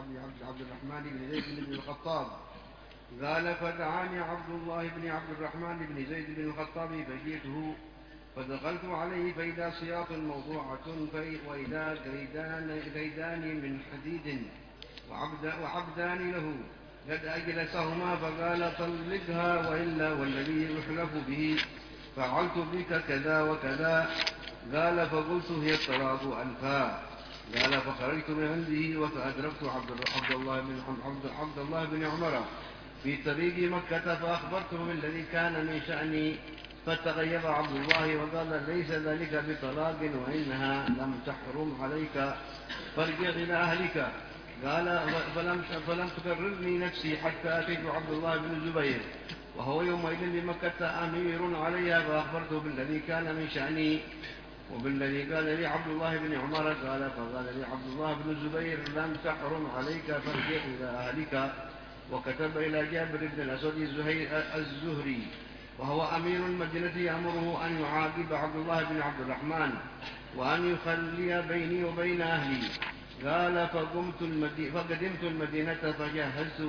عبد الرحمن بن زيد بن الخطاب قال فدعاني عبد الله بن عبد الرحمن بن زيد بن الخطاب فجئته فدخلت عليه فإذا سياط موضوعة وإذا قيدان من حديد وعبدان له قد أجلسهما فقال طلقها وإلا والذي يحلف به فعلت بك كذا وكذا. قال فقلت هي الطلاق ألفا. قال فخرجت من عنده فأدركت عبد الله بن عمر في طريق مكة فأخبرته بالذي كان من شأني فتغيب عبد الله وقال ليس ذلك بطلاق وإنها لم تحرم عليك فارجع إلى أهلك. قال فلم تكررني نفسي حتى أتيت عبد الله بن الزبير وهو يومئذ بمكة أمير عليها فأخبرته بالذي كان من شأني وبالذي قال لي عبد الله بن عمر. قال فقال لي عبد الله بن الزبير لم تحرم عليك فارجع إلى أهلك. وكتب إلى جابر بن الأسود الزهري وهو أمير المدينة يأمره أن يعاقب عبد الله بن عبد الرحمن وأن يخلي بيني وبين أهلي. قال فقدمت المدينة فجهزت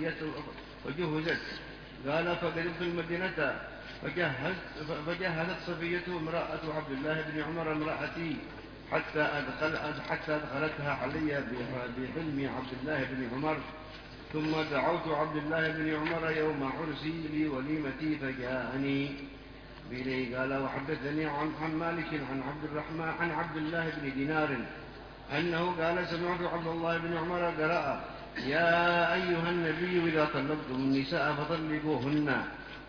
فجهزت صفية امرأة عبد الله بن عمر امرأتي حتى أدخلتها علي بحلم عبد الله بن عمر. ثم دعوت عبد الله بن عمر يوم عرسي لوليمتي فجاءني بلي. قال وحدثني عن مالك عن عبد الله بن دينار أنه قال سمعت عبد الله بن عمر قرأ يا أيها النبي إذا طلقتم النساء فطلقوهن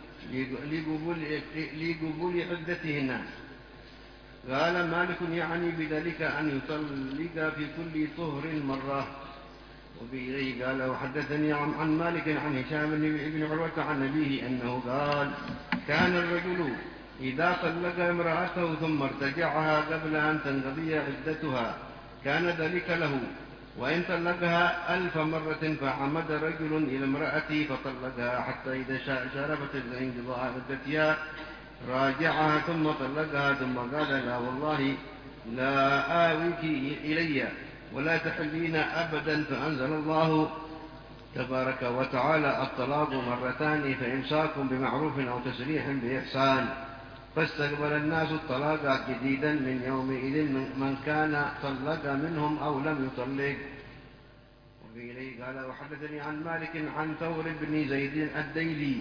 لقبول عدتهن. قال مالك يعني بذلك أن يطلق في كل طهر مرة. وبإليه قال وحدثني عن مالك عن هشام بن عروة عن أبيه أنه قال كان الرجل إذا طلق امرأته ثم ارتجعها قبل أن تنقضي عدتها كان ذلك له. وإن طلقها 1000 مرة فعمد رجل إلى امرأته فطلقها حتى إذا شارفت انقضاء عدتها راجعها ثم طلقها ثم قال لا والله لا آويك إلي ولا تحلين أبدا. فأنزل الله تبارك وتعالى الطلاق مرتان فإمساك بمعروف أو تسريح بإحسان. فاستقبل الناس الطلاق جديدا من يومئذ من كان طلق منهم أو لم يطلق. وفيه قال وحدثني عن مالك عن ثور بن زيد الديلي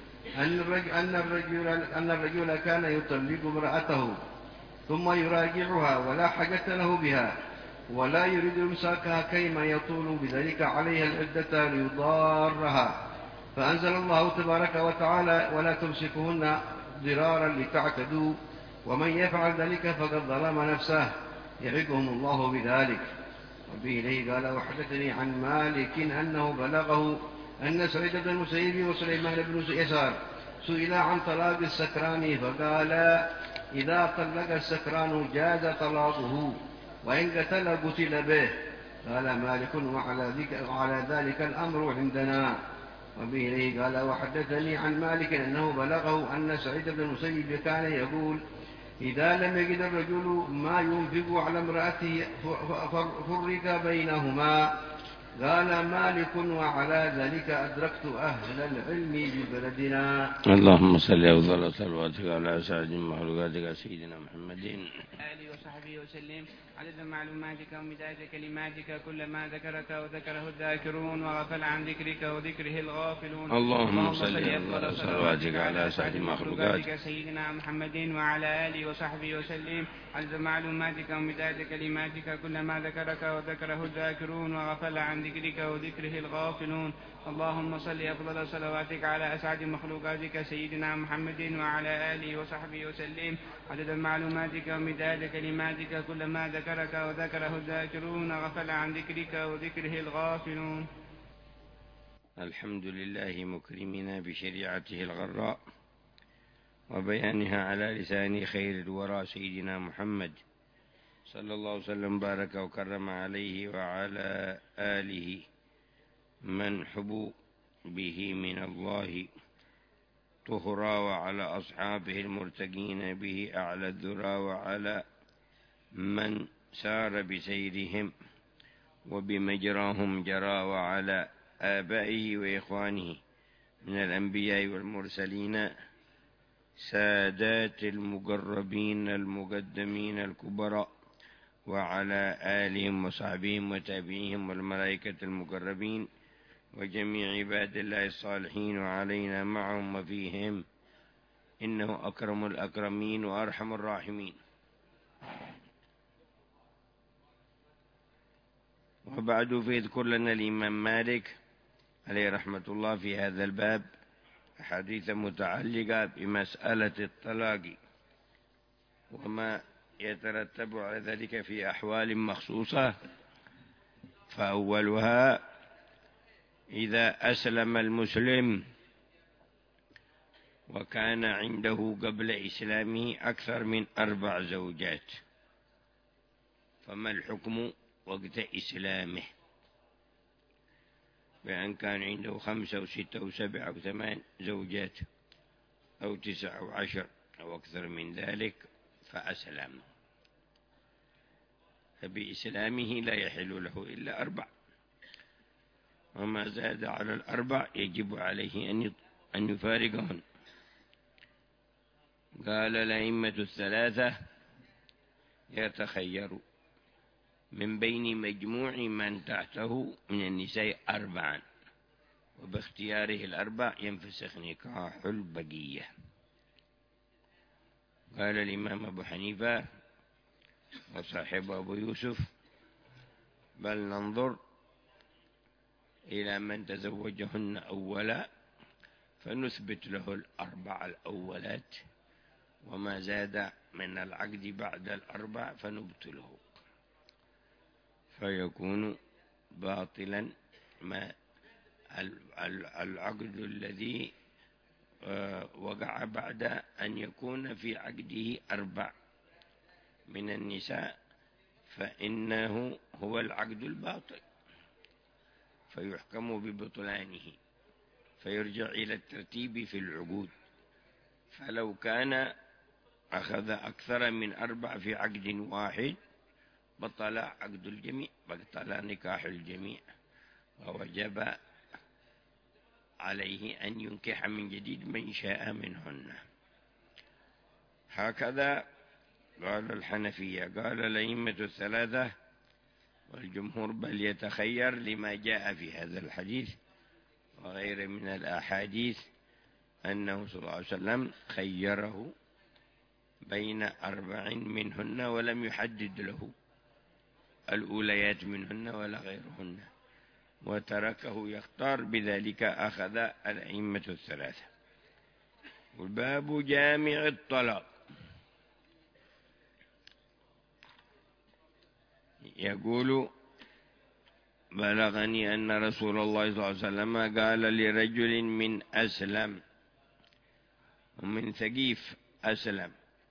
أن الرجل كان يطلق امرأته ثم يراجعها ولا حاجة له بها ولا يريد إمساكها كيما يطول بذلك عليها العدة ليضارها. فأنزل الله تبارك وتعالى ولا تمسكهن ضرارا لتعتدوا ومن يفعل ذلك فقد ظلم نفسه يعظهم الله بذلك. وبه قال وحدثني عن مالك أنه بلغه أن سعيد بن المسيب وسليمان بن يسار سئل عن طلاق السكران فقال إذا طلق السكران جاز طلاقه وإن قتل به. قال مالك وعلى ذلك الأمر عندنا. وبه قال وحدثني عن مالك أنه بلغه أن سعيد بن المسيب كان يقول إذا لم يجد الرجل ما ينفق على امرأته فرق بينهما. قال مالك وعلى ذلك أدركت أهل العلم ببلدنا. اللهم صل أفضل صلواتك على سعد مخلوقاتك سيدنا محمد آله وصحبه وسلم عدد معلوماتك ومداد كلماتك كلما ذكرك وذكره الذاكرون وغفل عن ذكرك وذكره الغافلون. اللهم صل أفضل صلواتك على سعد مخلوقاتك سيدنا محمد وعلى آله وصحبه وسلم عدد معلوماتك ومداد كلماتك كلما ذكرك وذكره الذاكرون وغفل عن ذكرك وذكره الغافلون. اللهم صل أفضل صلواتك على أسعد مخلوقاتك سيدنا محمد وعلى آله وصحبه وسلم عدد معلوماتك ومداد كلماتك كلما ذكرك وذكره الذاكرون وغفل عن ذكرك وذكره الغافلون. الحمد لله مكرمنا بشريعته الغراء وبيانها على لسان خير الورى سيدنا محمد صلى الله وسلم بارك وكرم عليه وعلى آله من حبوا به من الله طهرا وعلى أصحابه المرتقين به أعلى الذرى وعلى من سار بسيرهم وبمجراهم جرى، وعلى آبائه وإخوانه من الأنبياء والمرسلين سادات المقربين المقدمين الكبراء، وعلى آلهم وصحبهم وتابعيهم والملائكة المقربين وجميع عباد الله الصالحين، وعلينا معهم وفيهم، إنه أكرم الأكرمين وأرحم الراحمين. وبعد فيذكر لنا الإمام مالك عليه رحمة الله في هذا الباب أحاديث متعلقة بمسألة الطلاق وما يترتب على ذلك في أحوال مخصوصة. فأولها: إذا أسلم المسلم وكان عنده قبل إسلامه أكثر من 4 زوجات، فما الحكم وقت إسلامه؟ بأن كان عنده 5 أو 6 أو 7 أو 8 زوجات أو 9 أو 10 أو أكثر من ذلك فأسلم، فبإسلامه لا يحل له إلا 4، وما زاد على 4 يجب عليه أن يفارقهن. قال الأئمة الثلاثة: يتخير من بين مجموع من تحته من النساء 4، وباختياره 4 ينفسخ نكاح البقية. قال الإمام أبو حنيفة وصاحب أبو يوسف: بل ننظر إلى من تزوجهن أولا فنثبت له 4 الأولات، وما زاد من العقد بعد 4 فنبطله، فيكون باطلا ما العقد الذي وقع بعد أن يكون في عقده 4 من النساء، فإنه هو العقد الباطل، فيحكم ببطلانه، فيرجع إلى الترتيب في العقود. فلو كان أخذ أكثر من 4 في عقد واحد بطل عقد الجميع، بطل نكاح الجميع، ووجب عليه أن ينكح من جديد من شاء منهن. هكذا قال الحنفية. قال الأئمة الثلاثة والجمهور: بل يتخير، لما جاء في هذا الحديث وغير من الأحاديث أنه صلى الله عليه وسلم خيره بين 4 منهن ولم يحدد له الأوليات منهن ولا غيرهن، وتركه يختار، بذلك أخذ الأئمة الثلاثة. والباب جامع الطلاق. يقول: بلغني أن رسول الله صلى الله عليه وسلم قال لرجل من أسلم ومن ثقيف أسلم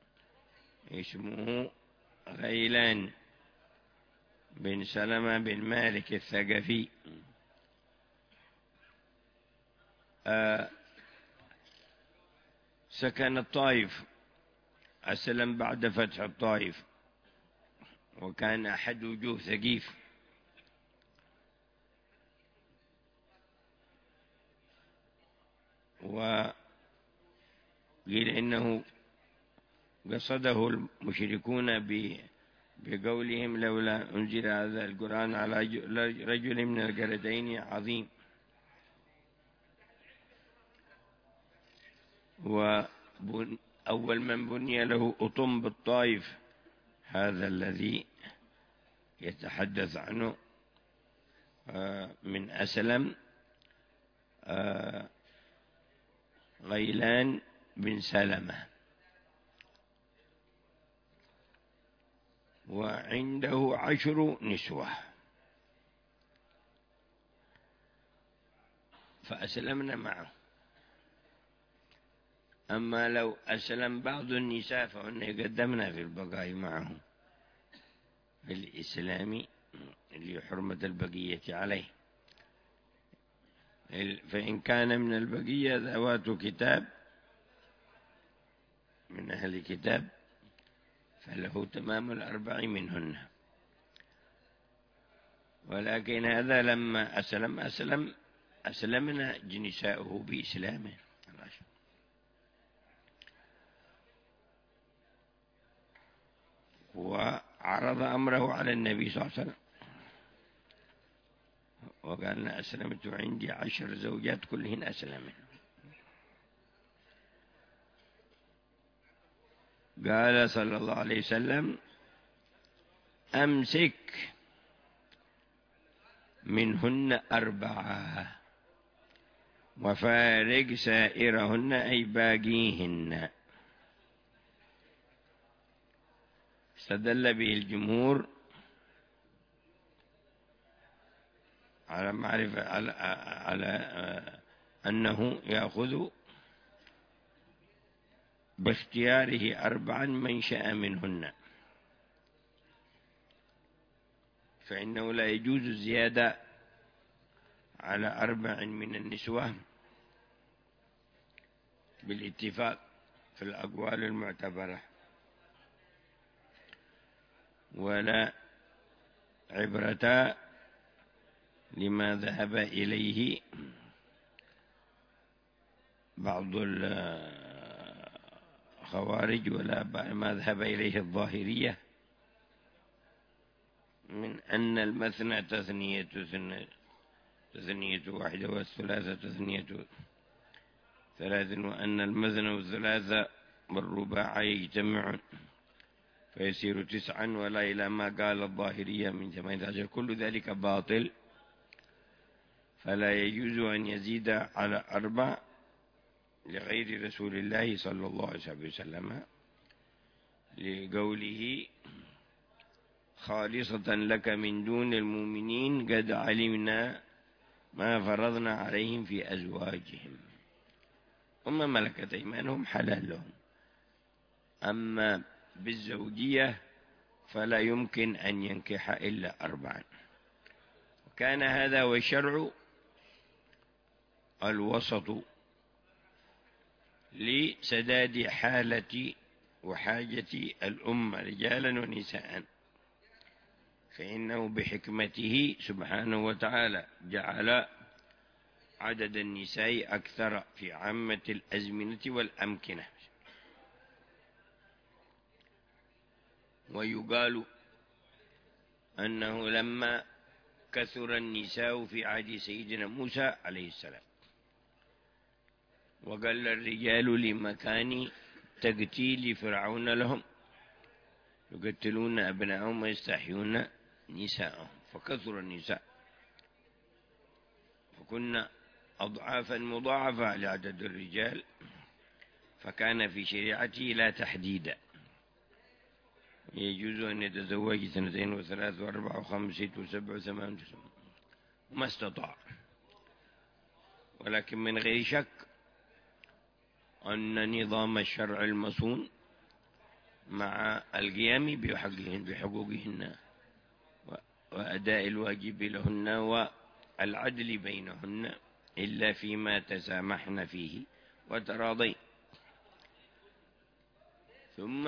اسمه غيلان بن سلمة بن مالك الثقفي، سكن الطائف، أسلم بعد فتح الطائف، وكان أحد وجوه ثقيف، وقيل إنه قصده المشركون بقولهم: لولا أنزل هذا القرآن على رجل من القريتين عظيم. وأول من بني له أطم بالطائف هذا الذي يتحدث عنه من أسلم، غيلان بن سلمة، وعنده 10 نسوة، فأسلمنا معه. أما لو أسلم بعض النساء فهن يقدمنا في البقاء معه في الإسلام لحرمة البقية عليه. فإن كان من البقية ذوات كتاب من أهل كتاب فله تمام 4 منهن. ولكن هذا لما أسلمنا نساؤه بإسلامه. وعرض أمره على النبي صلى الله عليه وسلم وقال: أسلمت عندي 10 زوجات كلهن أسلمن. قال صلى الله عليه وسلم: أمسك منهن 4 وفارق سائرهن أي باقيهن. استدل به الجمهور على معرفة على أنه يأخذ باختياره 4 من شاء منهن، فإنه لا يجوز الزيادة على 4 من النسوة بالاتفاق في الأقوال المعتبرة، ولا عبرة لما ذهب إليه بعض الخوارج ولا ما ذهب إليه الظاهرية من أن المثنى تثنية 1 والثلاثة تثنية 3، وأن المثنى والثلاثة والرباع يجتمعون فيصير 9، ولا إلى ما قال الظاهرية من 18. كل ذلك باطل، فلا يجوز أن يزيد على 4 لغير رسول الله صلى الله عليه وسلم، لقوله: خالصة لك من دون المؤمنين قد علمنا ما فرضنا عليهم في أزواجهم. وما ملكت أيمانهم حلال لهم. أما بالزوجية فلا يمكن أن ينكح إلا 4. وكان هذا والشرع الوسط لسداد حالة وحاجة الأمة رجالا ونساء، فإنه بحكمته سبحانه وتعالى جعل عدد النساء أكثر في عامة الأزمنة والأمكنة. ويقال أنه لما كثر النساء في عهد سيدنا موسى عليه السلام وقال الرجال لمكان تقتيل فرعون لهم يقتلون أبناءهم ويستحيون نساءهم، فكثر النساء وكنا أضعافا مضاعفة لعدد الرجال، فكان في شريعته لا تحديد، يجوز أن يتزوج 2 و3 و4 و5 و6 و7 و8 وما استطاع. ولكن من غير شك أن نظام الشرع المصون مع القيام بحقوقهن وأداء الواجب لهن والعدل بينهن إلا فيما تسامحن فيه وتراضين. ثم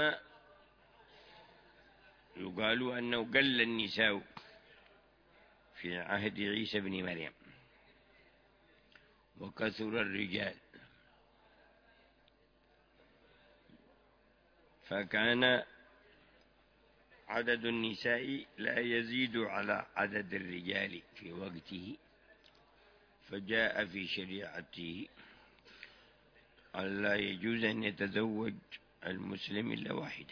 يقال أنه قل النساء في عهد عيسى بن مريم وكثر الرجال، فكان عدد النساء لا يزيد على عدد الرجال في وقته، فجاء في شريعته أن لا يجوز أن يتزوج المسلم إلا واحدة،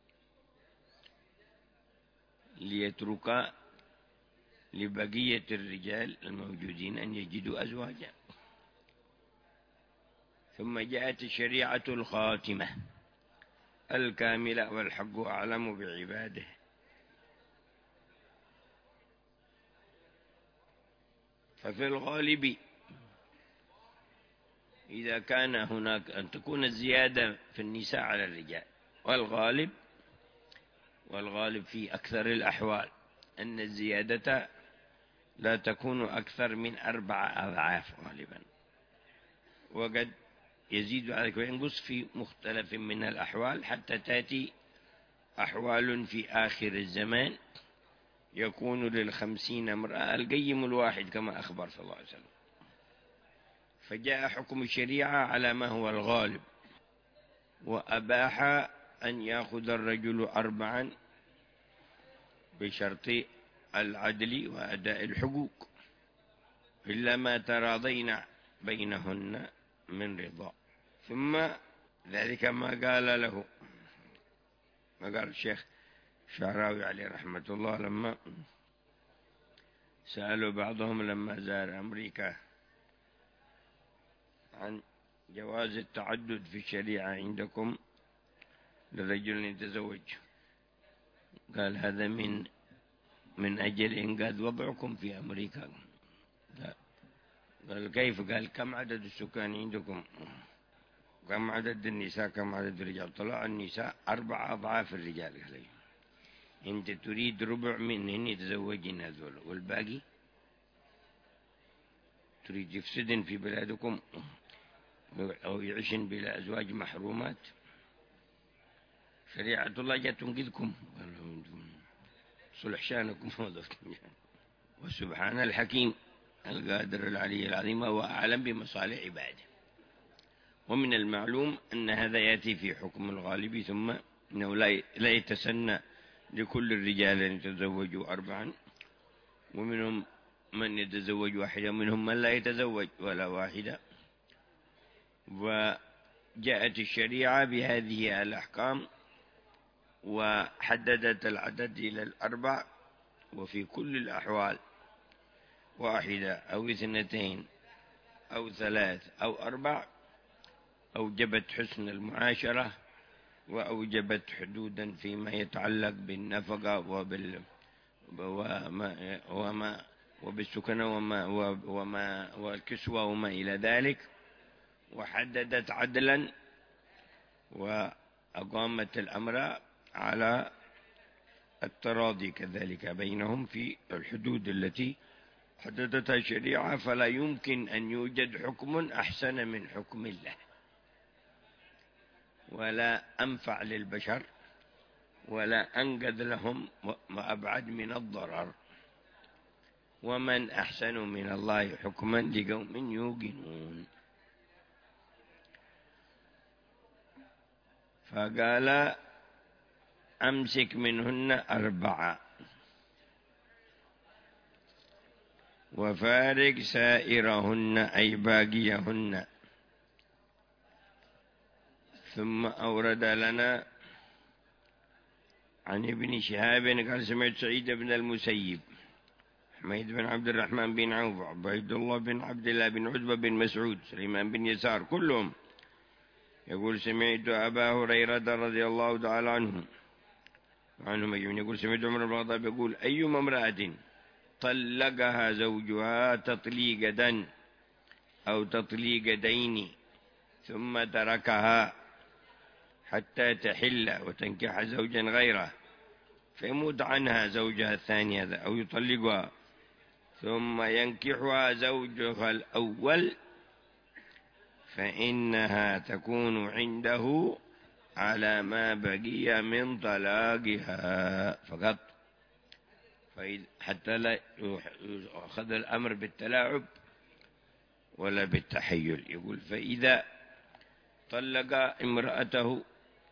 ليترك لبقية الرجال الموجودين أن يجدوا أزواجا. ثم جاءت الشريعة الخاتمة الكاملة والحق أعلم بعباده، ففي الغالب إذا كان هناك أن تكون الزيادة في النساء على الرجال، والغالب في أكثر الأحوال أن الزيادة لا تكون أكثر من 4 أضعاف غالبا، وقد يزيد على ذلك وينقص في مختلف من الأحوال، حتى تأتي أحوال في آخر الزمان يكون لل50 امرأة القيم الواحد كما أخبر صلى الله عليه وسلم. فجاء حكم الشريعة على ما هو الغالب، وأباح أن يأخذ الرجل 4 بشرط العدل وأداء الحقوق، إلا ما تراضين بينهن من رضا. ثم ذلك ما قال الشيخ الشعراوي عليه رحمة الله لما سألوا بعضهم لما زار أمريكا عن جواز التعدد في الشريعة عندكم للرجل يتزوج، قال هذا من أجل إنقاذ وضعكم في أمريكا. قال كيف؟ قال كم عدد السكان عندكم؟ كم عدد النساء؟ كم عدد الرجال؟ طلع النساء 4 أضعاف الرجال. قال أنت تريد ربع منهن يتزوجين هذول، والباقي تريد يفسدن في بلادكم أو يعيشن بلا أزواج محرومات؟ شريعة الله جاءت تنقذكم، صلح شانكم. وسبحان الحكيم القادر العلي العظيم هو أعلم بمصالح عباده. ومن المعلوم أن هذا يأتي في حكم الغالب، ثم أنه لا يتسنى لكل الرجال أن يتزوجوا 4، ومنهم من يتزوج 1 ومنهم من لا يتزوج ولا واحدة. وجاءت الشريعة بهذه الأحكام وحددت العدد إلى 4، وفي كل الأحوال 1 أو 2 أو 3 أو 4 أوجبت حسن المعاشرة، وأوجبت حدودا فيما يتعلق بالنفقة وبالسكنة والكسوة وما إلى ذلك، وحددت عدلا وأقامت الأمر على التراضي كذلك بينهم في الحدود التي حددتها الشريعة. فلا يمكن أن يوجد حكم أحسن من حكم الله، ولا أنفع للبشر، ولا أنقذ لهم، وأبعد من الضرر. ومن أحسن من الله حكما لقوم يوقنون. فقال أمسك منهن 4 وفارق سائرهن أي باقيهن. ثم أورد لنا عن ابن شهاب قال سمعت سعيد بن المسيب، حميد بن عبد الرحمن بن عوف، عبيد الله بن عبد الله بن عتبة بن مسعود، سليمان بن يسار، كلهم يقول سمعت أبا هريرة رضي الله تعالى عنهم يقول سمعت عمر بن الخطاب يقول أيما امرأة طلقها زوجها تطليقة أو تطليقتين ثم تركها حتى تحل وتنكح زوجا غيره، فيموت عنها زوجها الثاني هذا أو يطلقها ثم ينكحها زوجها الأول، فإنها تكون عنده على ما بقي من طلاقها فقط، حتى لا يأخذ الأمر بالتلاعب ولا بالتحيل. يقول فإذا طلق امرأته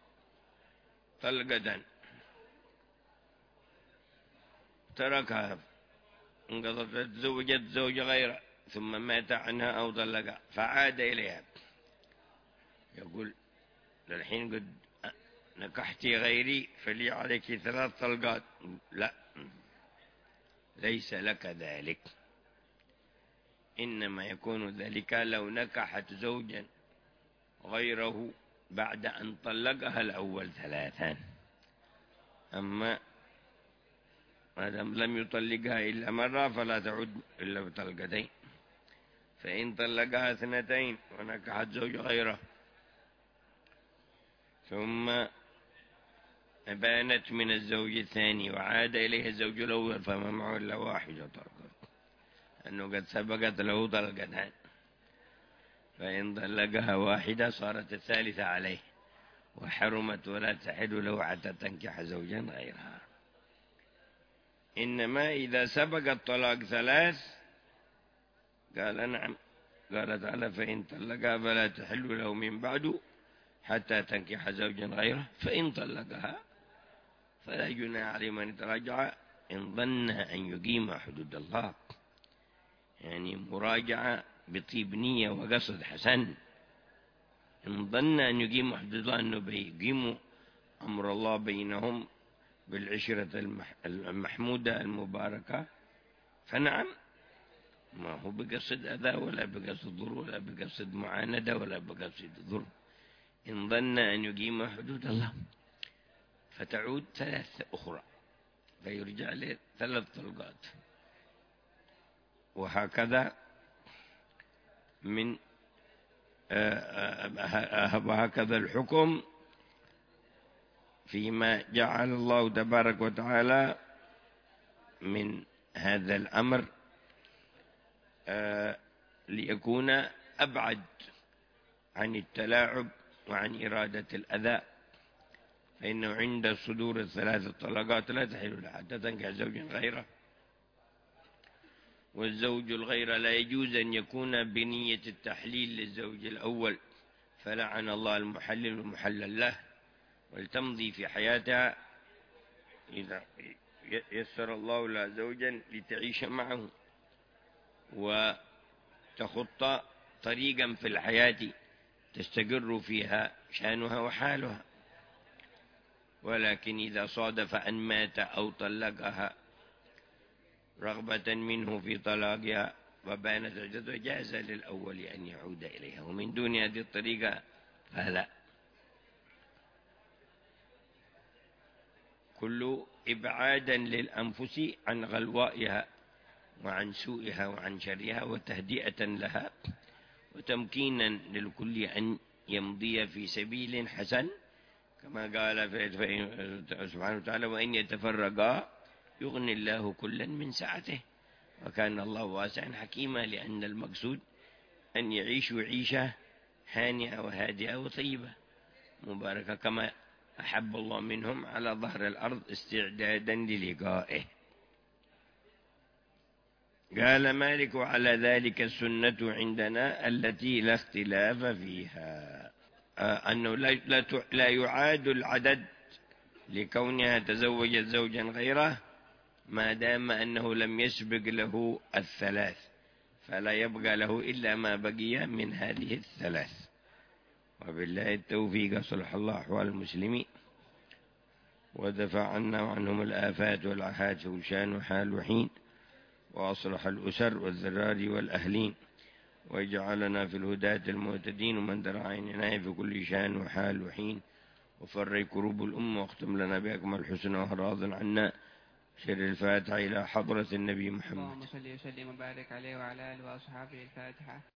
طلقة تركها انقضت تزوجت زوج غيره ثم مات عنها أو طلقها فعاد إليها، يقول للحين قد نكحتي غيري فلي عليك 3 طلقات. لا، ليس لك ذلك، إنما يكون ذلك لو نكحت زوجا غيره بعد أن طلقها الأول 3. أما ما لم يطلقها إلا مرة فلا تعد إلا بطلقتين. فإن طلقها 2 ونكحت زوج غيره ثم بانت من الزوج الثاني وعاد إليه الزوج الأول فما معه إلا 1 طلقة، أنه قد سبقت له طلقتان. فإن طلقها 1 صارت الثالثة عليه وحرمت ولا تحل له حتى تنكح زوجا غيرها. إنما إذا سبق الطلاق 3 قال نعم. قال تعالى فإن طلقها فلا تحل له من بعد حتى تنكح زوجا غيره، فإن طلقها فلا جناح عليه من تراجع إن ظن أن يقيم حدود الله. يعني مراجعة بطيب نية وقصد حسن. إن ظن أن يقيم حدود الله، أنه بيقيموا أمر الله بينهم بالعشرة المحمودة المباركة، فنعم، ما هو بقصد أذى ولا بقصد ضر ولا بقصد معاندة ولا بقصد ضر. إن ظن أن يقيم حدود الله، فتعود 3 أخرى، فيرجع له 3 طلقات. وهكذا وهكذا الحكم فيما جعل الله تبارك وتعالى من هذا الأمر ليكون أبعد عن التلاعب وعن إرادة الأذى. فإنه عند صدور 3 طلقات لا تحل لها حتى تنكح زوجا غيره. والزوج الغير لا يجوز أن يكون بنية التحليل للزوج الأول، فلعن الله المحلل والمحلل له، ولتمضي في حياتها إذا يسر الله لها زوجا لتعيش معه وتخط طريقا في الحياة تستقر فيها شأنها وحالها. ولكن إذا صادف أن مات أو طلقها رغبة منه في طلاقها وبانت عدته، جاز للأول أن يعود إليها، ومن دون هذه الطريقة فلا. كل إبعادا للأنفس عن غلوائها وعن سوءها وعن شرها، وتهدئة لها وتمكينا للكل أن يمضي في سبيل حسن، كما قال سبحانه وتعالى وإن يتفرقا يغني الله كلا من سعته، وكان الله واسعا حكيما. لأن المقصود أن يعيشوا عيشة هانئة وهادئة وطيبة مباركة، كما أحب الله منهم على ظهر الأرض استعدادا للقائه. قال مالك على ذلك السنة عندنا التي لا اختلاف فيها، أنه لا يعاد العدد لكونها تزوجت زوجا غيره ما دام أنه لم يسبق له 3، فلا يبقى له إلا ما بقي من هذه 3. وبالله التوفيق. صلح الله أحوال المسلمين ودفع عنا وعنهم الآفات والعهات وشان وحال وحين، وأصلح الأسر والذرار والأهلين، ويجعلنا في الهداة المهتدين، ومن درع عيننا في كل شان وحال وحين، وفرج كروب الأمة، واختم لنا بأكمل الحسن وراض عنا. شر الفاتحة إلى حضرة النبي محمد. اللهم صل وسلم وبارك عليه وعلى آله وأصحابه. الفاتحة.